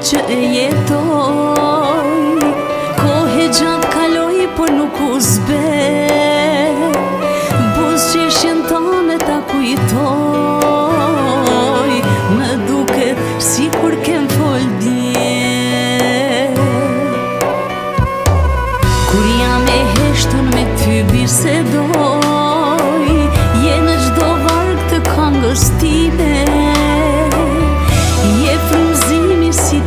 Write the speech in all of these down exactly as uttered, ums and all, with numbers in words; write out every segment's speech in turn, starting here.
që e jetoj. Kohë gjatë kaloj, por nuk u zbe. Buzëqeshjen tane ta kujtoj. Më duket si kur kem fol dje. Kur jam e heshtun me ty bisedoj, je në gjdo varg të këngës time. Je frymëzimi si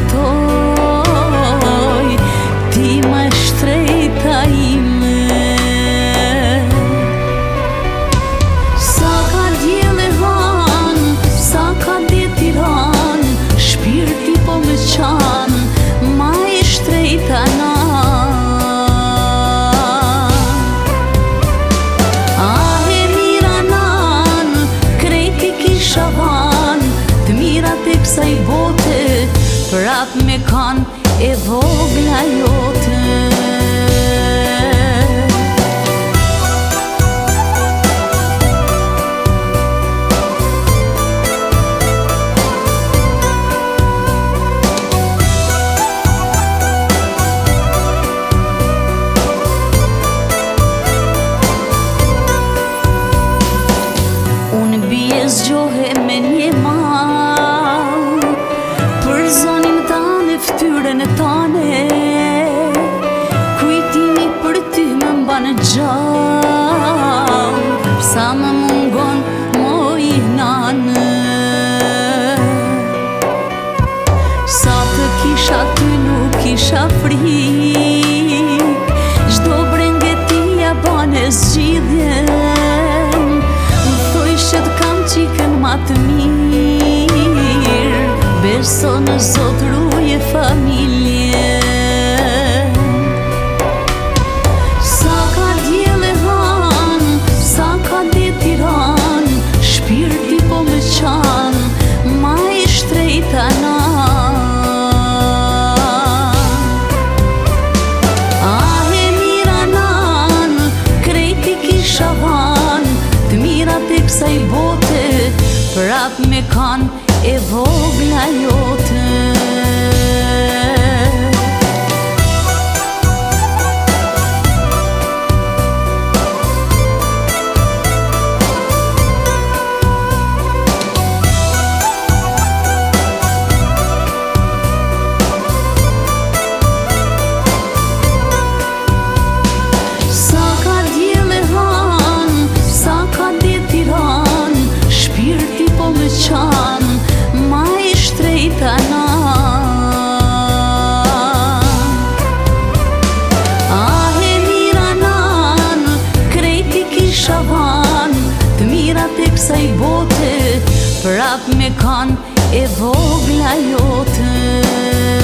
tjetoj, ti më shtrejta ime. Sa ka djele van, sa ka det i ran, shpirti po më qan, ma e shtrejta na. Kësaj bote, prap me kan e vogla jote. Unë bie zgjohe me një ma, ftyrën e tane, kujtimi për ty më mban gjallë, sa më mungon moj nanë. Sa të kisha ty nuk kisha frik, gjdo brengetia bane zgjidhjen, më thoj që t'kam qikën ma të mirë, beso në Zot ruje familje. Sa ka djele han, sa ka det i ran, shpirti po më qan, ma e shtrejta na. Ah e mira nan, krejti kisha van, të mirat e kësaj bote, prap me kan e vogla jote. Sa ka djele han, sa ka det i ran, shpirti po më qan, ma e shtrejta na. Ah e mira nan, krejti kisha van, të mirat e kësaj bote, prap me kan e vogla jote.